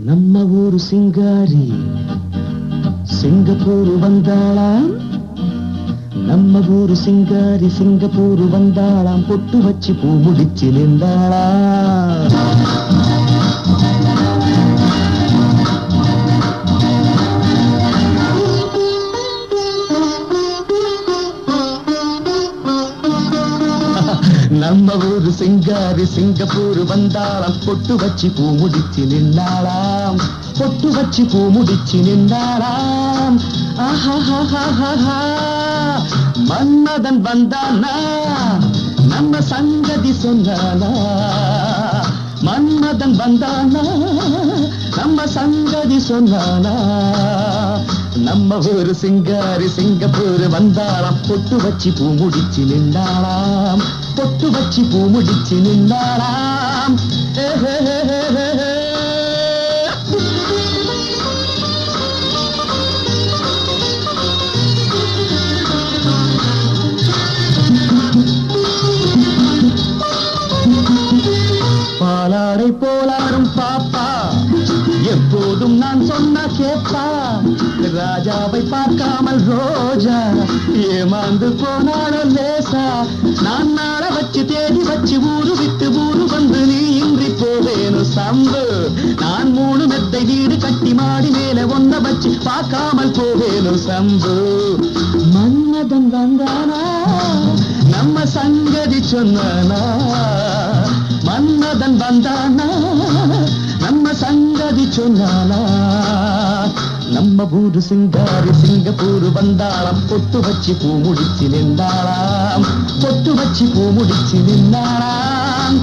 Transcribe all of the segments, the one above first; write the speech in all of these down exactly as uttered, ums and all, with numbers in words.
நம்ம ஊரு சிங்காரி சிங்கப்பூர் வந்தாளாம். நம்ம ஊரு சிங்காரி சிங்கப்பூர் வந்தாளாம். பொட்டு வச்சு பூ முடிச்சு நின்றாளாம். நம்ம ஊரு சிங்காரி சிங்கப்பூர் வந்தாளாம். பொட்டு வச்சு பூ முடிச்சு நின்றாளாம். பொட்டு வச்சு பூ முடிச்சு நின்றாளாம். ஆஹா, மன்மதன் வந்தானா நம்ம சங்கதி சொன்னானா. மன்மதன் வந்தானா நம்ம சங்கதி சொன்னானா. நம்ம ஊரு சிங்காரி சிங்கப்பூர் வந்தாளாம். பொட்டு வச்சு பூ முடிச்சு நின்றாளாம். பொட்டு வச்சு பூ முடிச்சு நின்றாளாம். பாலாடை போலாரும் பாப்பா எப்போதும் நான் சொன்ன கேப்பா. ராஜாவை பார்க்காமல் ரோஜா ஏமாந்து போனாலும் லேசா. நான் நாள வச்சு தேடி வச்சு ஊரு விட்டு ஊரு வந்து நீ இன்றி போவேணும் சம்பு. நான் மூணு மெத்தை வீடு கட்டி மாடி மேல ஒன்ன வச்சு பார்க்காமல் போவேணும் சம்பு. மன்மதன் வந்தானா நம்ம சங்கதி சொன்னானா. மன்மதன் வந்தானா நம்ம சங்கதி சொன்னானா. நம்ம ஊரு சிங்காரி சிங்கப்பூர் வந்தாளாம். பொட்டு வச்சு பூ முடிச்சு நின்றாளாம். பொட்டு வச்சு பூ முடிச்சு நின்றாளாம்.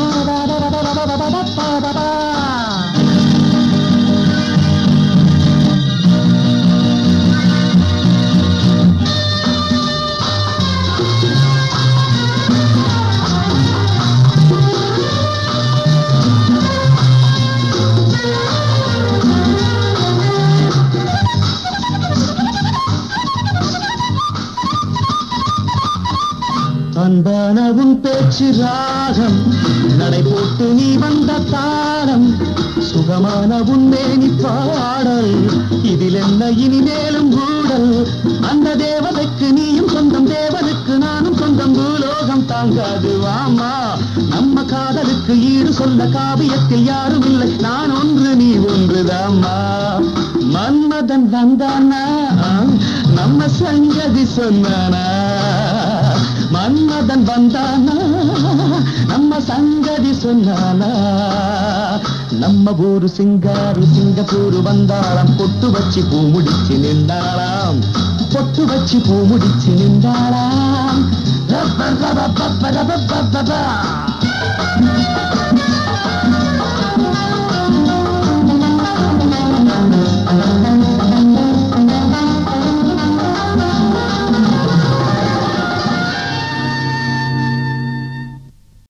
அன்பான உன் பேச்சு ராகம் நடை போட்டு நீ வந்த தாளம். சுகமான உன் மேனி பாடல் இதில் என்ன இனிமேலும் ஊடல். அந்த தேவதைக்கு நீயும் சொந்தம் தேவனுக்கு நானும் சொந்தம். பூலோகம் தாங்காது வாமா நம்ம காதலுக்கு ஈடு சொல்ல காவியத்தில் யாரும் இல்லை. நான் ஒன்று நீ ஒன்றுதாம்மா. மன்மதன் வந்தானா நம்ம சங்கதி சொன்னானா. மன்மதன் வந்தானா நம்ம சங்கதி சொன்னானா. நம்ம ஊரு சிங்காரி சிங்கப்பூர் வந்தாளாம். பொட்டு வச்சு பூ முடிச்சு நின்றாளாம். பொட்டு வச்சு பூ முடிச்சு நின்றாளாம்.